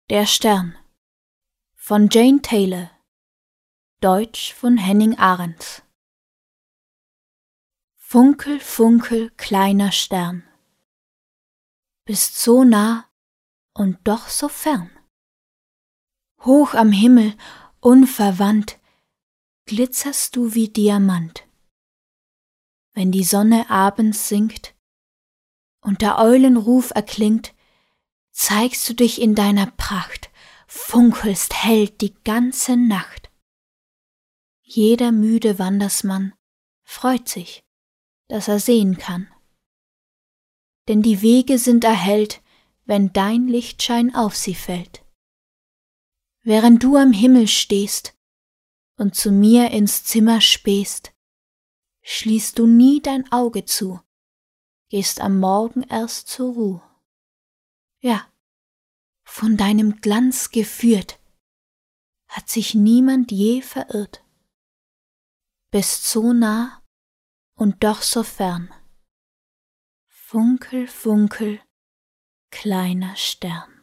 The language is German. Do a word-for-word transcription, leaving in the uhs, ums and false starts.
Der Stern von Jane Taylor, Deutsch von Henning Ahrens. Funkel, funkel, kleiner Stern, bist so nah und doch so fern. Hoch am Himmel, unverwandt, glitzerst du wie Diamant. Wenn die Sonne abends sinkt und der Eulenruf erklingt, zeigst du dich in deiner Pracht, funkelst hell die ganze Nacht. Jeder müde Wandersmann freut sich, dass er sehen kann. Denn die Wege sind erhellt, wenn dein Lichtschein auf sie fällt. Während du am Himmel stehst und zu mir ins Zimmer spähst, schließt du nie dein Auge zu, gehst am Morgen erst zur Ruh. Ja, von deinem Glanz geführt, hat sich niemand je verirrt. Bist so nah und doch so fern. Funkel, funkel, kleiner Stern.